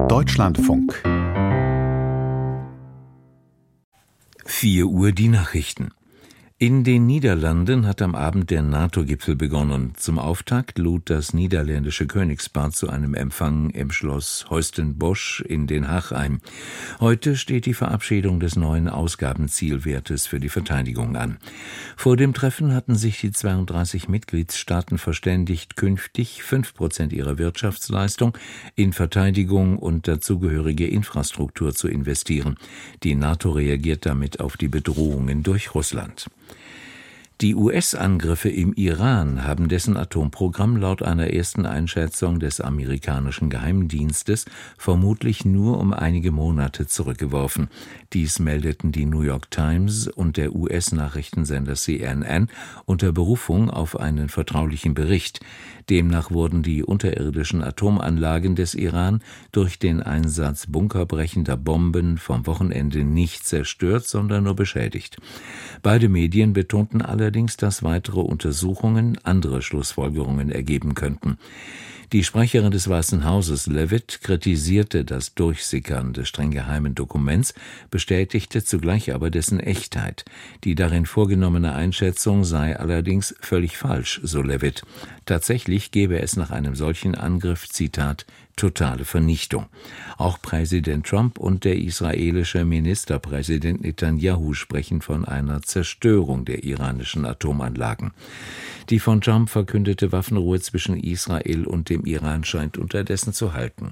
Deutschlandfunk. 4 Uhr die Nachrichten. In den Niederlanden hat am Abend der NATO-Gipfel begonnen. Zum Auftakt lud das niederländische Königspaar zu einem Empfang im Schloss Holstenbosch in Den Haag ein. Heute steht die Verabschiedung des neuen Ausgabenzielwertes für die Verteidigung an. Vor dem Treffen hatten sich die 32 Mitgliedstaaten verständigt, künftig 5% ihrer Wirtschaftsleistung in Verteidigung und dazugehörige Infrastruktur zu investieren. Die NATO reagiert damit auf die Bedrohungen durch Russland. Die US-Angriffe im Iran haben dessen Atomprogramm laut einer ersten Einschätzung des amerikanischen Geheimdienstes vermutlich nur um einige Monate zurückgeworfen. Dies meldeten die New York Times und der US-Nachrichtensender CNN unter Berufung auf einen vertraulichen Bericht. Demnach wurden die unterirdischen Atomanlagen des Iran durch den Einsatz bunkerbrechender Bomben vom Wochenende nicht zerstört, sondern nur beschädigt. Beide Medien betonten allerdings, dass weitere Untersuchungen andere Schlussfolgerungen ergeben könnten. Die Sprecherin des Weißen Hauses, Leavitt, kritisierte das Durchsickern des streng geheimen Dokuments, bestätigte zugleich aber dessen Echtheit. Die darin vorgenommene Einschätzung sei allerdings völlig falsch, so Leavitt. Tatsächlich gäbe es nach einem solchen Angriff, Zitat, totale Vernichtung. Auch Präsident Trump und der israelische Ministerpräsident Netanyahu sprechen von einer Zerstörung der iranischen Atomanlagen. Die von Trump verkündete Waffenruhe zwischen Israel und dem Iran scheint unterdessen zu halten.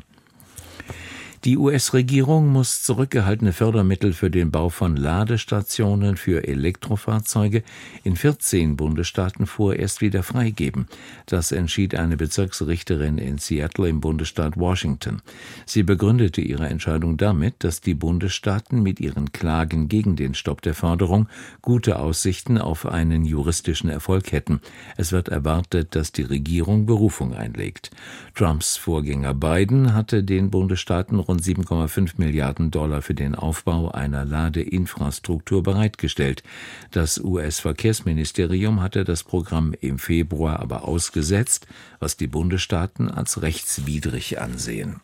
Die US-Regierung muss zurückgehaltene Fördermittel für den Bau von Ladestationen für Elektrofahrzeuge in 14 Bundesstaaten vorerst wieder freigeben. Das entschied eine Bezirksrichterin in Seattle im Bundesstaat Washington. Sie begründete ihre Entscheidung damit, dass die Bundesstaaten mit ihren Klagen gegen den Stopp der Förderung gute Aussichten auf einen juristischen Erfolg hätten. Es wird erwartet, dass die Regierung Berufung einlegt. Trumps Vorgänger Biden hatte den Bundesstaaten rund 7,5 Milliarden $ für den Aufbau einer Ladeinfrastruktur bereitgestellt. Das US-Verkehrsministerium hatte das Programm im Februar aber ausgesetzt, was die Bundesstaaten als rechtswidrig ansehen.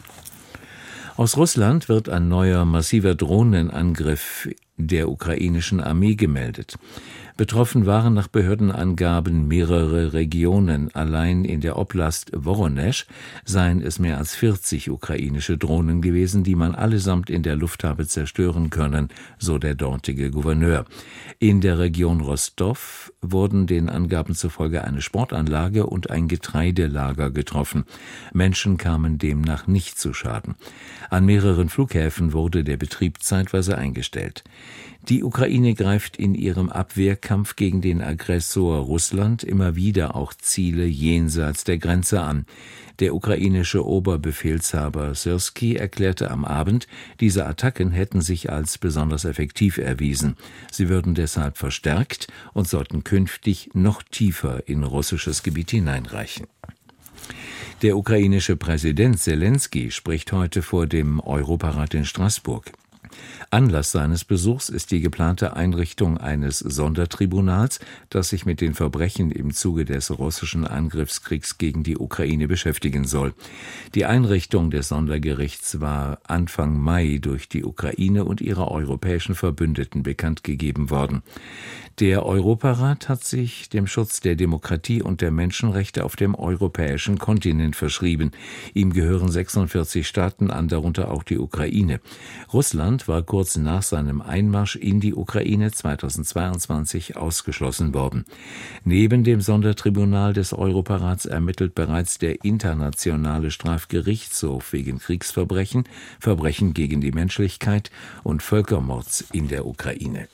Aus Russland wird ein neuer massiver Drohnenangriff der ukrainischen Armee gemeldet. Betroffen waren nach Behördenangaben mehrere Regionen. Allein in der Oblast Woronesch seien es mehr als 40 ukrainische Drohnen gewesen, die man allesamt in der Luft habe zerstören können, so der dortige Gouverneur. In der Region Rostov wurden den Angaben zufolge eine Sportanlage und ein Getreidelager getroffen. Menschen kamen demnach nicht zu Schaden. An mehreren Flughäfen wurde der Betrieb zeitweise eingestellt. Die Ukraine greift in ihrem Abwehrkampf gegen den Aggressor Russland immer wieder auch Ziele jenseits der Grenze an. Der ukrainische Oberbefehlshaber Syrskyi erklärte am Abend, diese Attacken hätten sich als besonders effektiv erwiesen. Sie würden deshalb verstärkt und sollten künftig noch tiefer in russisches Gebiet hineinreichen. Der ukrainische Präsident Selenskyj spricht heute vor dem Europarat in Straßburg. Anlass seines Besuchs ist die geplante Einrichtung eines Sondertribunals, das sich mit den Verbrechen im Zuge des russischen Angriffskriegs gegen die Ukraine beschäftigen soll. Die Einrichtung des Sondergerichts war Anfang Mai durch die Ukraine und ihre europäischen Verbündeten bekannt gegeben worden. Der Europarat hat sich dem Schutz der Demokratie und der Menschenrechte auf dem europäischen Kontinent verschrieben. Ihm gehören 46 Staaten an, darunter auch die Ukraine. Russland war kurz nach seinem Einmarsch in die Ukraine 2022 ausgeschlossen worden. Neben dem Sondertribunal des Europarats ermittelt bereits der Internationale Strafgerichtshof wegen Kriegsverbrechen, Verbrechen gegen die Menschlichkeit und Völkermords in der Ukraine.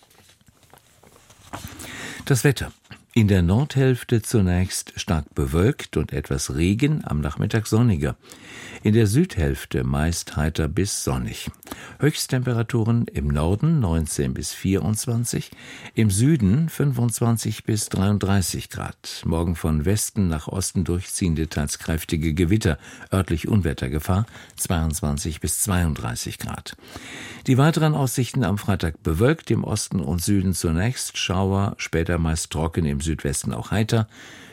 Das Wetter. In der Nordhälfte zunächst stark bewölkt und etwas Regen, am Nachmittag sonniger. In der Südhälfte meist heiter bis sonnig. Höchsttemperaturen im Norden 19 bis 24, im Süden 25 bis 33 Grad. Morgen von Westen nach Osten durchziehende, teils kräftige Gewitter, örtlich Unwettergefahr 22 bis 32 Grad. Die weiteren Aussichten am Freitag bewölkt, im Osten und Süden zunächst Schauer, später meist trocken, im Südwesten auch heiter,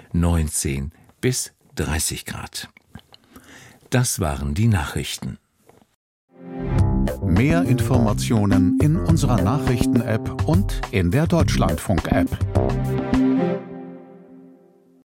19 bis 30 Grad. Das waren die Nachrichten. Mehr Informationen in unserer Nachrichten-App und in der Deutschlandfunk-App.